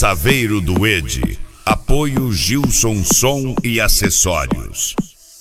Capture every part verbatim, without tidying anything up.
Saveiro do Ed. Apoio Gilson Som e Acessórios.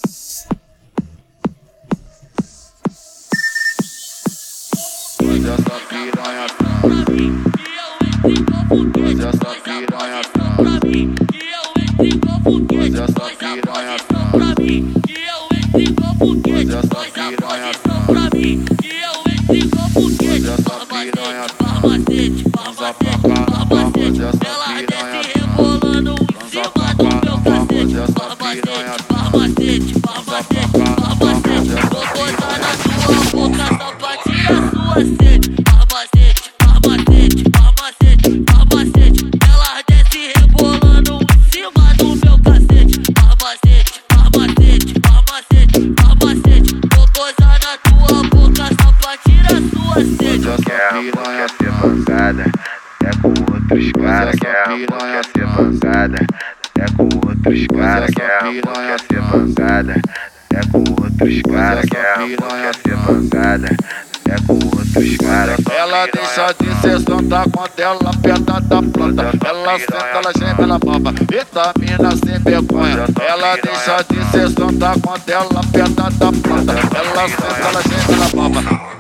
Faz essa piranha pra mim, faz essa piranha pra mim, faz essa piranha pra mim, faz essa piranha pra mim, faz essa piranha macete, macete, macete, ela desce rebolando em cima do meu cacete, macete, macete, macete, macete, vou botar na sua boca só pra tirar sua sede, macete, macete, macete, macete, ela desce rebolando em cima do meu cacete, macete, macete, macete, macete, vou botar na tua boca só pra tirar sua sede. Quer ser bancada, é com outros caras. Quer quer ser bancada, é com outros caras. Quer quer ser bancada, é com outros caras. Quer quer ser bancada, é com outros caras. Ela deixa de ser sonda quando ela aperta da planta. Ela senta, ela geme, ela baba. Eita, mina sem vergonha. Ela deixa de ser sonda quando ela aperta da planta. Ela senta, ela geme, ela baba.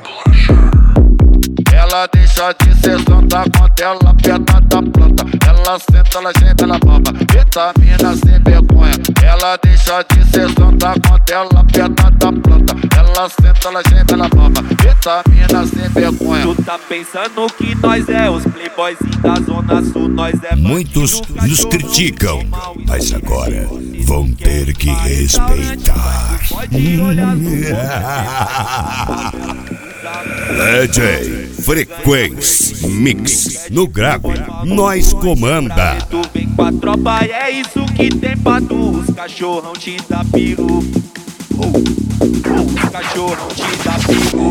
Ela deixa de ser sonda quando ela aperta da planta. Ela senta, ela geme, ela baba. Eita, mina sem vergonha. Ela deixa de ser sonda quando ela aperta da planta. Ela senta, ela geme, ela baba. Eita, mina sem vergonha. Tu tá pensando que nós é os playboys da Zona Sul, nós é Muitos nos criticam, mas agora vão ter que respeitar. D J Frequência Mix no grave, nós comanda. Tu vem com a tropa e é isso que tem pra tu. Os cachorrão te dá peru. Os cachorrão te dá peru.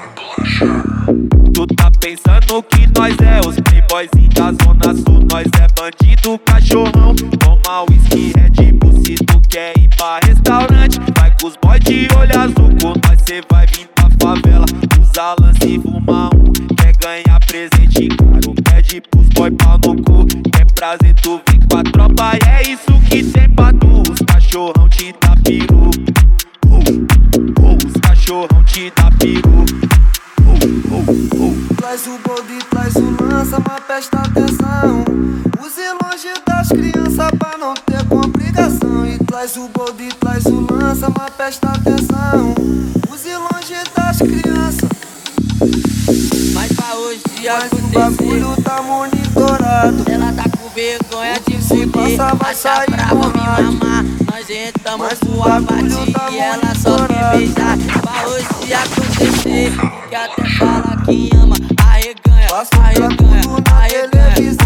Tu tá pensando que nós é os playboys da Zona Sul, nós é bandido, cachorrão. Toma whisky, Red Bull, se tu quer ir pra restaurante, vai com os boys de olho azul, com nós cê vai vir pra favela. Usa lance e fuma um, quer ganhar presente caro, pede pros boy pau no cu. Quer prazer, tu vem com a tropa e é isso que tem pra tu. Os cachorrão te dá peru. Os cachorrão te dá peru. Traz o bode, traz o lança, mas presta atenção. Use longe das crianças pra não ter complicação. E traz o bode, traz o lança, mas presta atenção. Use longe das crianças. Mas pra hoje Mas o bagulho tá monitorado. ela tá com vergonha de Se fuder, passar vai acha sair brava me borracho. mamar. Nós entramos Mas sua o bagulho batia tá e ela só quer monitorado. beijar. Pra hoje acontecer, que até fala que ama, arreganha, Faço arreganha, tudo na arreganha, televisão.